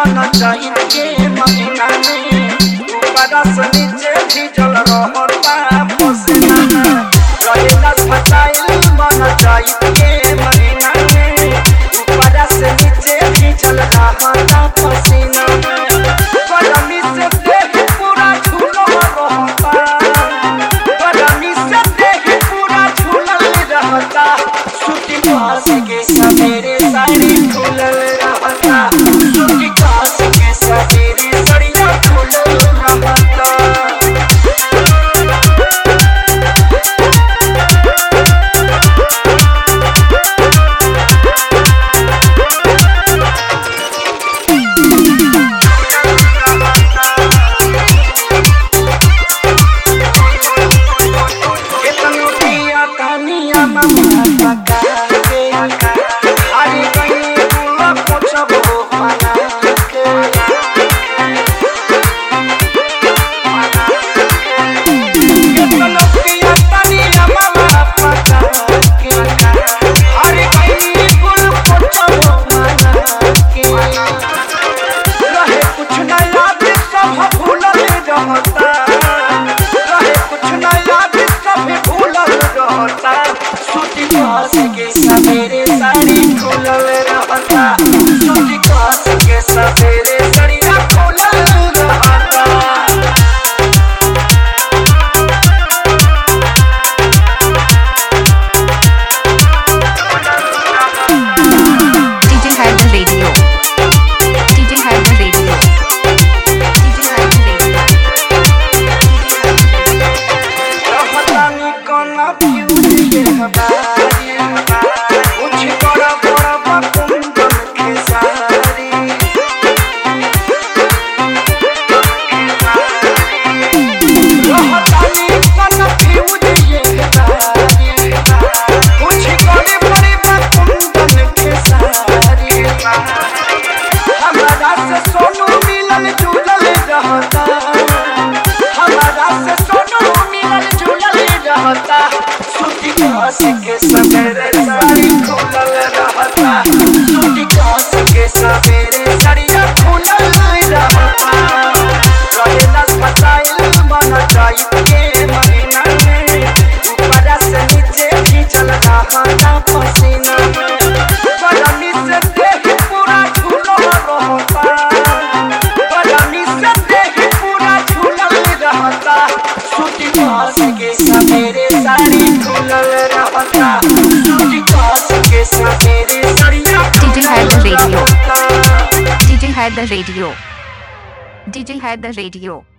मन चाहिए के महीना में ऊपर से नीचे भीजल रहता पसीना में रहेला सताइल मन चाहिए के महीना में ऊपर से नीचे भीजल रहता पसीना में गरमी से देह पूरा झूलल रहता गरमी से देह पूरा झूलल रहता सूती कास के सवेरे साड़ी खुलल रहता सूती कास के सवेरे साड़ियां खुलल रहता। के सवेरे साड़ी खुलल रहता सूती कास के सवेरे साड़ियां खुलल रहता। DJ Hyder Radio, DJ Hyder Radio, DJ Hyder Radio, रहतानी कोना फ्यूज ये हमारी कुछ बड़ा बड़ा कुंदन के सारी रहतानी कोना फ्यूज ये हमारी कुछ बड़े बड़े कुंदन के सारी हमारा से सोनू मिलन जुलल रहता हमारा से सोनू मिलन जुलल रहता सूती कास के सवेरे साड़ी खुलल रहता सूती कास के सवेरे साड़ियां खुलल रहता रहेला सताइल मन चाहिए के महीना में ऊपर से नीचे भीजल रहता पसीना में गरमी से देह पूरा झूलल रहता गरमी से देह पूरा झूलल रहता सूती कास के सवेरे साड़ी खुलल रहता सूती कास के सवेरे साड़ियां DJ Hyder Radio, DJ Hyder Radio, DJ Hyder Radio.